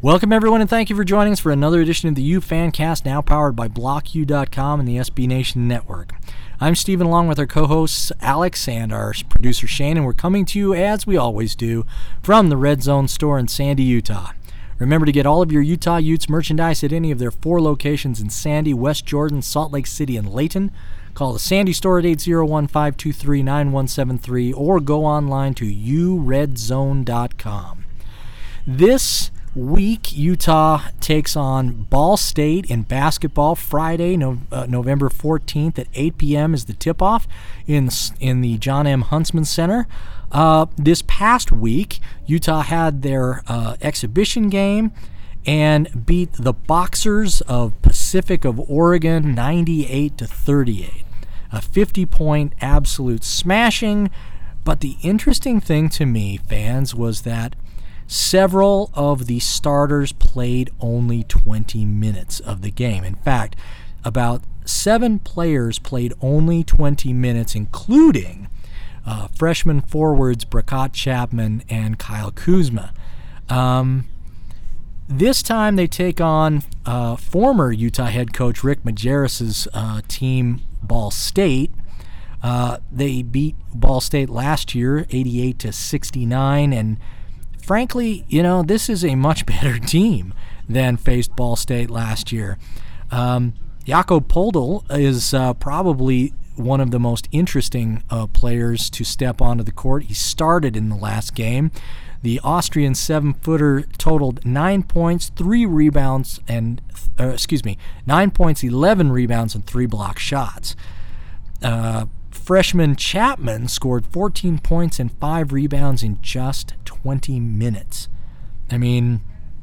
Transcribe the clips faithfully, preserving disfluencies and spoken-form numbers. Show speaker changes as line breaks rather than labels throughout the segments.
Welcome, everyone, and thank you for joining us for another edition of the U Fancast, now powered by block u dot com and the S B Nation Network. I'm Steven, along with our co-hosts Alex and our producer Shane, and we're coming to you, as we always do, from the Red Zone store in Sandy, Utah. Remember to get all of your Utah Utes merchandise at any of their four locations in Sandy, West Jordan, Salt Lake City, and Layton. Call the Sandy store at eight oh one, five two three, nine one seven three or go online to u red zone dot com. This week, Utah takes on Ball State in basketball. Friday, no, uh, November fourteenth at eight p.m. is the tip-off in, in the John M. Huntsman Center. Uh, this past week, Utah had their uh, exhibition game and beat the Boxers of Pacific of Oregon ninety-eight to thirty-eight. A fifty-point absolute smashing. But the interesting thing to me, fans, was that several of the starters played only twenty minutes of the game. In fact, about seven players played only twenty minutes, including uh, freshman forwards Brakat Chapman and Kyle Kuzma. Um, this time they take on uh, former Utah head coach Rick Majerus' uh, team, Ball State. Uh, they beat Ball State last year, eighty-eight to sixty-nine, and frankly, you know, this is a much better team than faced Ball State last year. Um, Jakob Poeltl is uh, probably one of the most interesting uh, players to step onto the court. He started in the last game. The Austrian seven-footer totaled nine points, three rebounds, and uh, excuse me, nine points, eleven rebounds, and three block shots. Uh, Freshman Chapman scored fourteen points and five rebounds in just twenty minutes. I mean,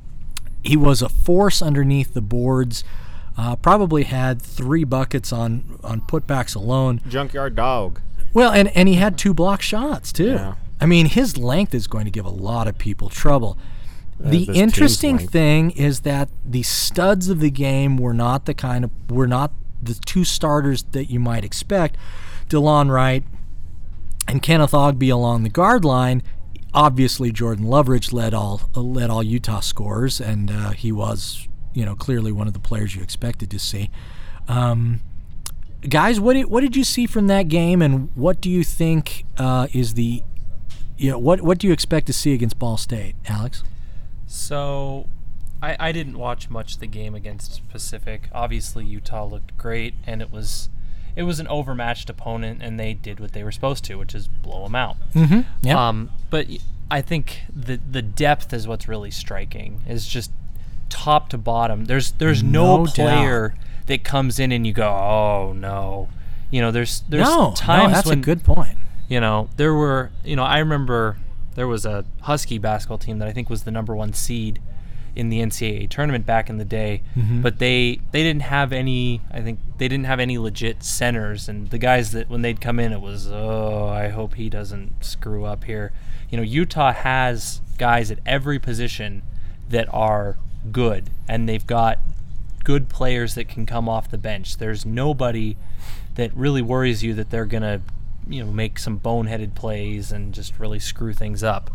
he was a force underneath the boards. Uh, probably had three buckets on, on putbacks alone.
Junkyard dog.
Well, and, and he had two block shots, too.
Yeah.
I mean, his length is going to give a lot of people trouble.
Uh,
the
this
interesting
team's length.
thing is that the studs of the game were not the kind of were not the two starters that you might expect. DeLon Wright and Kenneth Ogby along the guard line. Obviously, Jordan Loveridge led all led all Utah scorers, and uh, he was, you know, clearly one of the players you expected to see. Um, guys, what did, what did you see from that game, and what do you think uh, is the, you know, what what do you expect to see against Ball State, Alex?
So, I, I didn't watch much of the game against Pacific. Obviously, Utah looked great, and it was. It was an overmatched opponent, and they did what they were supposed to, which is blow them out.
Mm-hmm. Yep.
Um, but I think the the depth is what's really striking. Is just top to bottom. There's there's no,
No
player that comes in and you go, oh no. You know, there's there's
no,
times
no, that's
when
a good point.
You know, there were you know I remember there was a Husky basketball team that I think was the number one seed in the N C double A tournament back in the day,
mm-hmm.
but they they didn't have any I think they didn't have any legit centers, and the guys that when they'd come in it was, oh, I hope he doesn't screw up here. You know, Utah has guys at every position that are good, and they've got good players that can come off the bench. There's nobody that really worries you that they're gonna, you know, make some boneheaded plays and just really screw things up.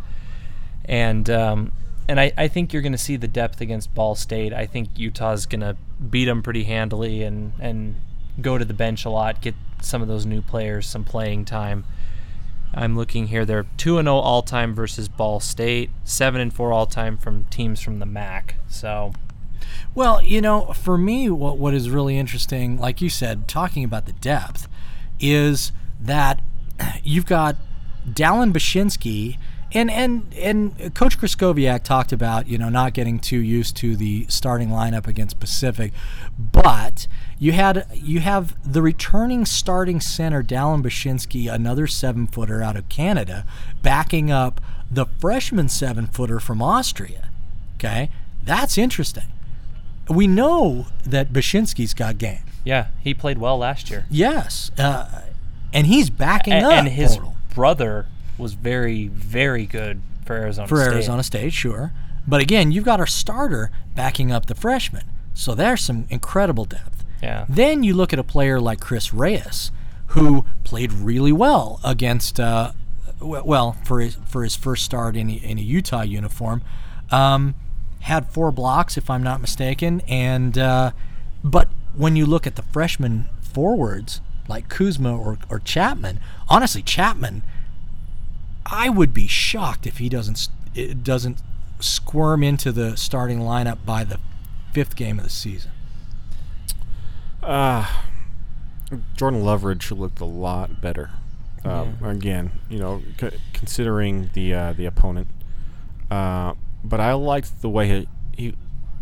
And um And I, I think you're going to see the depth against Ball State. I think Utah's going to beat them pretty handily and, and go to the bench a lot, get some of those new players some playing time. I'm looking here. They're two and oh all-time versus Ball State, seven and four all-time from teams from the M A C. So,
Well, you know, for me, what what is really interesting, like you said, talking about the depth, is that you've got Dallin Bashinsky. And and and Coach Kraskowiak talked about, you know, not getting too used to the starting lineup against Pacific, but you had you have the returning starting center Dallin Bashinsky, another seven-footer out of Canada, backing up the freshman seven-footer from Austria. Okay, that's interesting. We know that Bashinsky's got game.
yeah, he played well last year.
Yes, uh, and he's backing
A-
up.
and his
Poeltl.
brother was very, very good for Arizona
for
State.
Arizona State, sure. But again, you've got our starter backing up the freshman. So there's some incredible depth.
Yeah.
Then you look at a player like Chris Reyes, who played really well against, uh, well, for his, for his first start in a, in a Utah uniform. Um, had four blocks, if I'm not mistaken. And uh, but when you look at the freshman forwards like Kuzma or, or Chapman, honestly, Chapman, I would be shocked if he doesn't it doesn't squirm into the starting lineup by the fifth game of the season.
Uh, Jordan Loveridge looked a lot better. Um,
Yeah.
Again, you know, c- considering the uh, the opponent, uh, but I liked the way he, he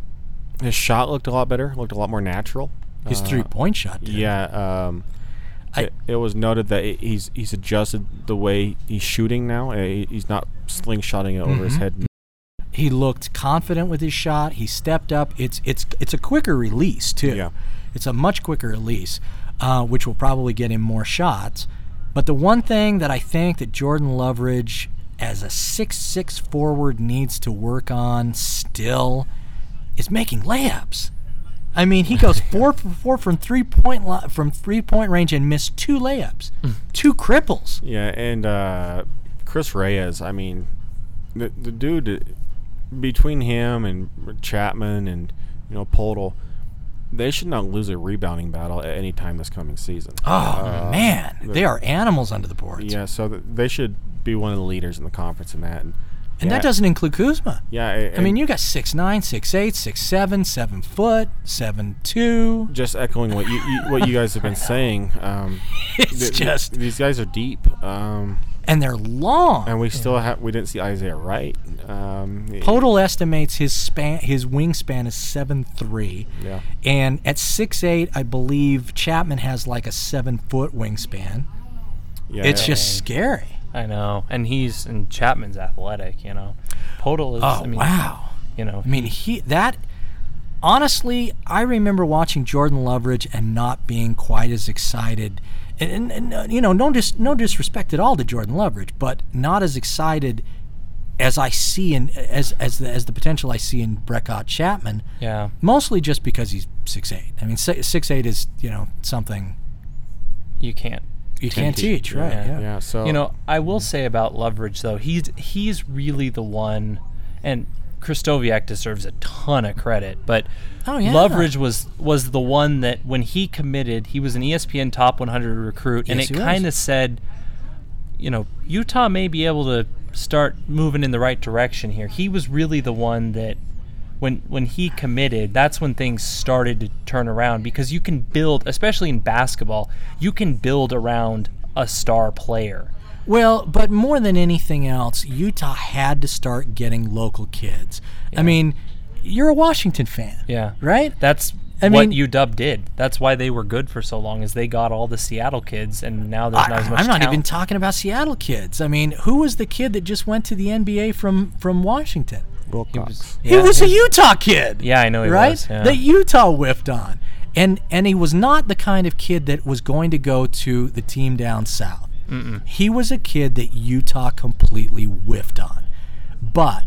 his shot looked a lot better, looked a lot more natural.
His
Uh,
three-point shot, did.
Yeah, um,
I-
it, it was noted that it, he's he's adjusted the way he's shooting now. Uh, he- He's not slingshotting it over his
Mhm.
head.
He looked confident with his shot. He stepped up. It's it's it's a quicker release too.
Yeah.
It's a much quicker release, uh, which will probably get him more shots. But the one thing that I think that Jordan Loveridge, as a six six forward, needs to work on still is making layups. I mean, he goes four for four from three point li- from three point range and missed two layups, two cripples.
Yeah, and uh, Chris Reyes. I mean, the the dude uh, between him and Chapman and you know Podol, they should not lose a rebounding battle at any time this coming season.
Oh
Uh,
man,
the-
they are animals under the boards.
Yeah, so th- they should be one of the leaders in the conference in that. And,
And
yeah,
that doesn't include Kuzma.
Yeah,
I mean, you got six nine, six eight, six seven, seven foot, seven two.
just echoing what you, you what you guys have been saying. Um,
It's
th- th-
just,
these guys are deep, um,
and they're long.
and we still have we didn't see Isaiah Wright. Um,
Podol estimates his span, his wingspan is seven three,
Yeah,
and at six eight, I believe Chapman has like a seven foot wingspan.
yeah.
It's
yeah.
just scary.
I know, and he's and Chapman's athletic. You know, Podol is.
Oh
I mean,
wow!
You know,
I mean, he that. Honestly, I remember watching Jordan Loveridge and not being quite as excited. And, and, and uh, you know, no dis, no disrespect at all to Jordan Loveridge, but not as excited as I see in as as the as the potential I see in Brecott Chapman.
yeah.
Mostly just because he's six eight. I mean, six eight is, you know, something
You can't.
you can't
teach.
teach, right?
Yeah.
Yeah.
Yeah, so
You know, I will say about Loveridge though, he's he's really the one, and Kristoviak deserves a ton of credit, but
Oh, yeah.
Loveridge was was the one that when he committed, he was an E S P N top one hundred recruit, and
Yes,
it
he was.
kind of said, you know, Utah may be able to start moving in the right direction here. He was really the one that when when he committed, that's when things started to turn around, because you can build, especially in basketball, you can build around a star player.
Well, but more than anything else, Utah had to start getting local kids. I mean, you're a Washington fan,
Yeah.
right?
That's
I
what
mean-
U W did. That's why they were good for so long, is they got all the Seattle kids, and now there's not
I,
as much
I'm not
talent.
even talking about Seattle kids. I mean, who was the kid that just went to the N B A from from Washington?
Wilcox.
was-
he
Yeah,
was a
he-
Utah kid.
Yeah, I know he
right?
was, yeah.
That Utah whiffed on, and and he was not the kind of kid that was going to go to the team down south.
Mm-mm.
He was a kid that Utah completely whiffed on, but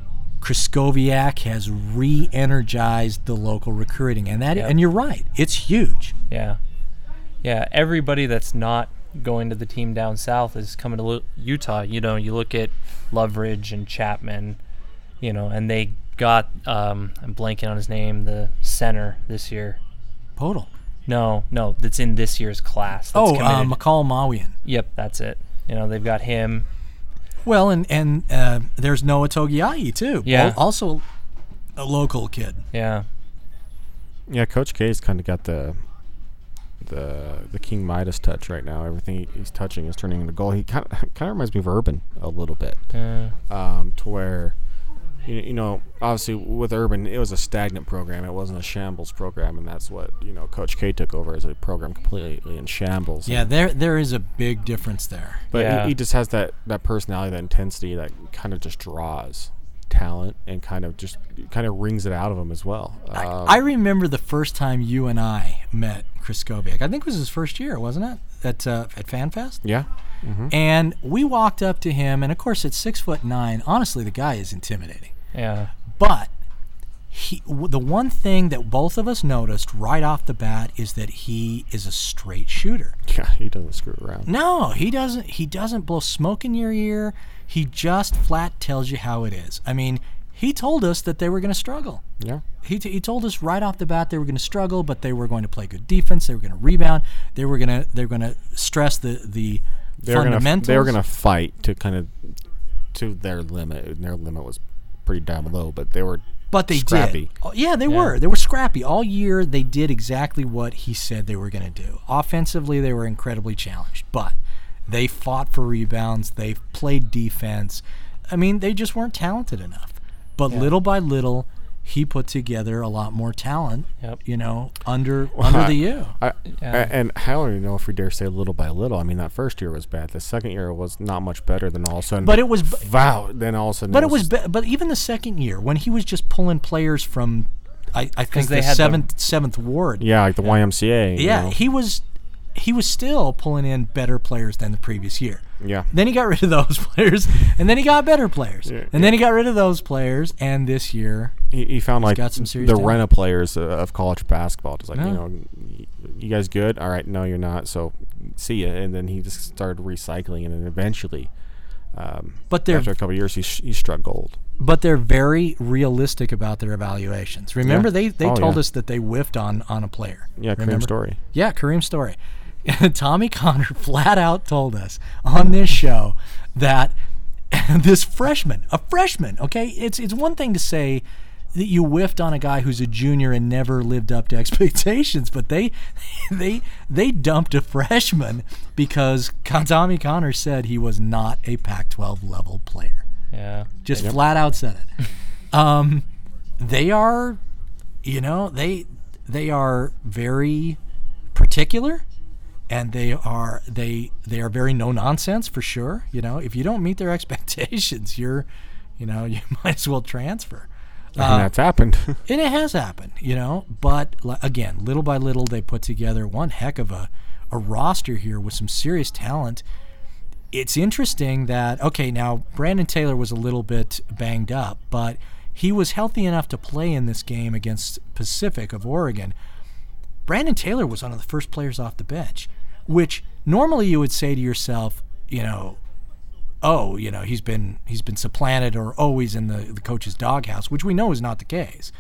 Kristoviak has re-energized the local recruiting, and that
Yep.
and you're right, it's huge.
Yeah. Yeah, everybody that's not going to the team down south is coming to lo- Utah. You know, you look at Loveridge and Chapman, you know, and they got, um, I'm blanking on his name, the center this year.
Podol.
No, no, that's in this year's class. That's
Oh, uh,
committed.
McCall Mawian.
Yep, that's it. You know, they've got him.
Well, and and uh, there's Noah Togiai too.
Yeah.
Al- also a local kid.
Yeah.
Yeah, Coach K's kind of got the the the King Midas touch right now. Everything he's touching is turning into goal. He kind of kind of reminds me of Urban a little bit,
Yeah.
um, to where you, you know obviously with Urban it was a stagnant program. It wasn't a shambles program, and that's what you know Coach K took over as a program completely in shambles.
Yeah,
And-
there there is a big difference there.
but
Yeah.
he, he just has that that personality, that intensity that kind of just draws talent and kind of just kind of wrings it out of him as well. Um,
I remember the first time you and I met Kristoviak. I think it was his first year, wasn't it? At uh, at FanFest.
yeah. hmm
And we walked up to him, and of course, at six foot nine, honestly, the guy is intimidating.
Yeah.
But he, w- the one thing that both of us noticed right off the bat is that he is a straight shooter.
Yeah, he doesn't screw around.
No, he doesn't. He doesn't blow smoke in your ear. He just flat tells you how it is. I mean, he told us that they were going to struggle.
Yeah.
He, t- he told us right off the bat they were going to struggle, but they were going to play good defense. They were going to rebound. They were going to they were going to stress the the
They were
fundamentals.
Gonna, they were going to fight to kind of to their limit. And their limit was pretty damn low, but they were
But they
scrappy.
did. Oh, yeah, they
Yeah.
were. They were scrappy. All year, they did exactly what he said they were going to do. Offensively, they were incredibly challenged, but they fought for rebounds. They played defense. I mean, they just weren't talented enough. But
Yeah.
little by little, he put together a lot more talent,
Yep.
you know, under
Well,
under
I-
the U.
I,
Yeah.
a- and I don't even know if we dare say little by little. I mean, that first year was bad. The second year was not much better. Then all of a sudden,
But it was b-
wow. Then all of a sudden,
But it was,
just-
be- but even the second year when he was just pulling players from, I, I think
they
the
had the-
seventh seventh ward.
yeah, like the Y M C A. you
Yeah,
know.
he was, he was still pulling in better players than the previous year.
yeah.
Then he got rid of those players, and then he got better players,
Yeah,
and then he got rid of those players, and this year,
He, he found like
got some serious
the
talent.
Rena players uh, of college basketball. Just like
Yeah.
you know, y- you guys good? All right, no, you're not. So see ya. And then he just started recycling, and then eventually, um,
But they're-
after a couple of years, he sh- he struck gold.
but they're very realistic about their evaluations. Remember,
Yeah.
they they
Oh,
told
yeah.
us that they whiffed on on a player.
Yeah, Kareem
Remember?
Story.
Yeah, Kareem Story. Tommy Connor flat out told us on this show that this freshman, a freshman, okay, it's it's one thing to say that you whiffed on a guy who's a junior and never lived up to expectations, but they they they dumped a freshman because Tommy Connor said he was not a Pac twelve level player.
Yeah.
Just
Yep.
flat out said it. um, they are, you know, they they are very particular, and they are they they are very no nonsense for sure. You know, if you don't meet their expectations, you're, you know, you might as well transfer.
And
Uh,
that's happened.
and it has happened, you know. But li- again, little by little, they put together one heck of a, a roster here with some serious talent. It's interesting that, okay, now Brandon Taylor was a little bit banged up, but he was healthy enough to play in this game against Pacific of Oregon. Brandon Taylor was one of the first players off the bench, which normally you would say to yourself, you know, oh, you know, he's been he's been supplanted, or oh, he's in the, the coach's doghouse, which we know is not the case.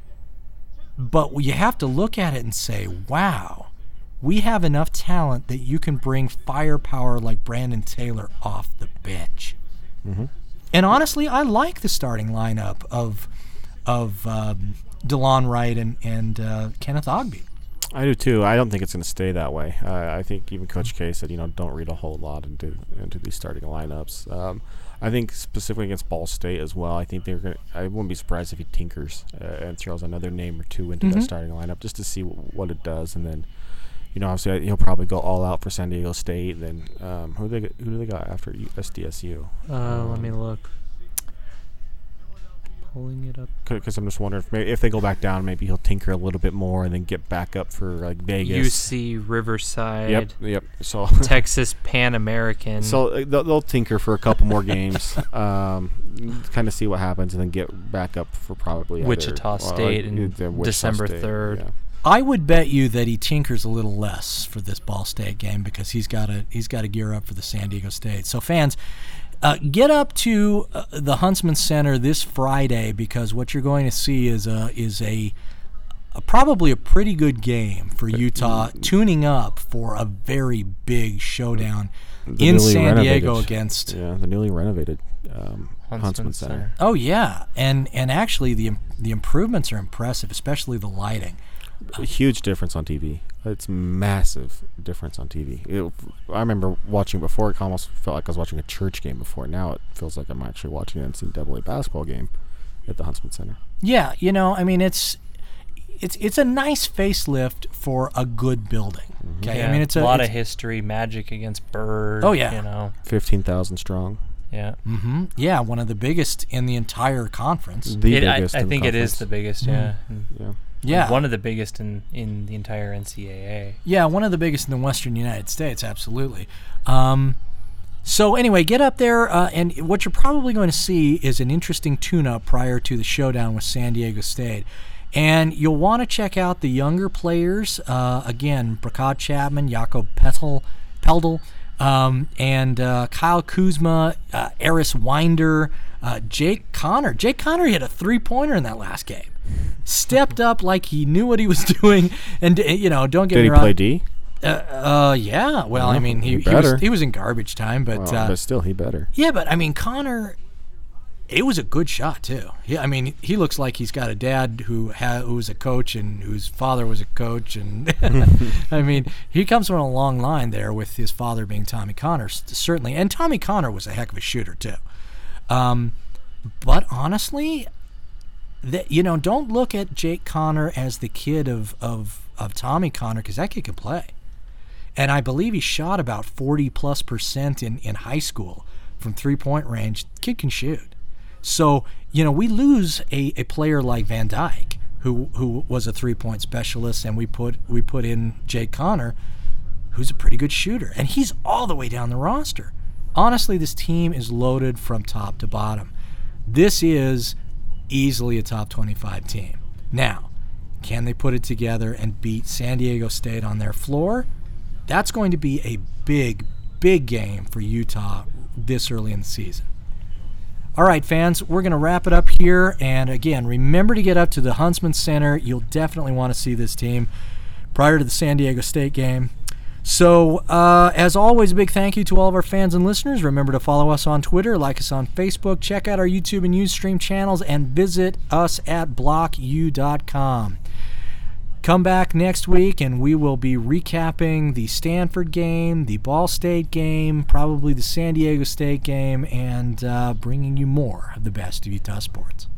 But you have to look at it and say, wow, we have enough talent that you can bring firepower like Brandon Taylor off the bench.
Mm-hmm.
And honestly, I like the starting lineup of of um, DeLon Wright and, and uh, Kenneth Ogby.
I do too. I don't think it's going to stay that way. Uh, I think even Coach K said, you know, don't read a whole lot into into these starting lineups. Um, I think specifically against Ball State as well. I think they're going. I wouldn't be surprised if he tinkers uh, and throws another name or two into
Mhm.
that starting lineup just to see w- what it does, and then, you know, obviously he'll probably go all out for San Diego State. And then um, who do they who do they got after S D S U?
Uh, let me look. Pulling it up.
Because I'm just wondering if, maybe if they go back down, maybe he'll tinker a little bit more and then get back up for like Vegas.
U C, Riverside,
Yep. Yep. So.
Texas Pan American.
So uh, they'll, they'll tinker for a couple more games, um, kind of see what happens, and then get back up for probably either,
Wichita
uh,
State
uh,
in
the Wichita
December
State,
third.
yeah.
I would bet you that he tinkers a little less for this Ball State game because he's got to he's got to gear up for the San Diego State. So fans, uh, get up to uh, the Huntsman Center this Friday because what you're going to see is a is a, a probably a pretty good game for Utah, tuning up for a very big showdown
The
in
newly
San Diego
renovated-
against.
yeah the newly renovated um,
Huntsman
Huntsman Center.
Center.
Oh yeah, and and actually the the improvements are impressive, especially the lighting.
A huge difference on T V. It's massive difference on T V. It, I remember watching before. It almost felt like I was watching a church game before. Now it feels like I'm actually watching an N C double A basketball game at the Huntsman Center.
Yeah, you know, I mean, it's it's it's a nice facelift for a good building. Okay,
Yeah,
I mean, it's a,
lot
it's,
of history, Magic against Bird.
Oh, yeah.
You know.
Fifteen thousand strong.
Yeah.
hmm yeah, one of the biggest in the entire conference.
The
It- I,
biggest.
I
in the
think it is
conference.
the biggest. Yeah. And
Yeah.
Yeah,
One of the biggest in, in the entire N C double A.
yeah, one of the biggest in the Western United States. Absolutely. Um, so anyway, get up there, uh, and what you're probably going to see is an interesting tune-up prior to the showdown with San Diego State. And you'll want to check out the younger players. Uh, again, Bracad Chapman, Jakob Petel, Peldel, um, and uh, Kyle Kuzma, uh, Eris Winder, Uh, Jake Connor. Jake Connor hit a three-pointer in that last game. Stepped up like he knew what he was doing. And, you know, don't get
Did
me
he
wrong.
play D?
Uh, uh, yeah. Well, I mean, he,
he
he, was,
better.
he was in garbage time. But,
Well,
uh,
but still, he better.
yeah, but, I mean, Connor, it was a good shot, too. Yeah, I mean, he looks like he's got a dad who, ha- who was a coach and whose father was a coach. And, I mean, he comes from a long line there with his father being Tommy Connor, certainly. And Tommy Connor was a heck of a shooter, too. Um, but honestly, that you know, don't look at Jake Connor as the kid of of, of Tommy Connor, because that kid can play. And I believe he shot about forty plus percent in, in high school from three point range. The kid can shoot. So, you know, we lose a, a player like Van Dyke, who who was a three point specialist, and we put we put in Jake Connor, who's a pretty good shooter. And he's all the way down the roster. Honestly, this team is loaded from top to bottom. This is easily a top twenty-five team. Now, can they put it together and beat San Diego State on their floor? That's going to be a big, big game for Utah this early in the season. All right, fans, we're going to wrap it up here. And again, remember to get up to the Huntsman Center. You'll definitely want to see this team prior to the San Diego State game. So, uh, as always, a big thank you to all of our fans and listeners. Remember to follow us on Twitter, like us on Facebook, check out our YouTube and Ustream channels, and visit us at block u dot com. Come back next week, and we will be recapping the Stanford game, the Ball State game, probably the San Diego State game, and uh, bringing you more of the best of Utah sports.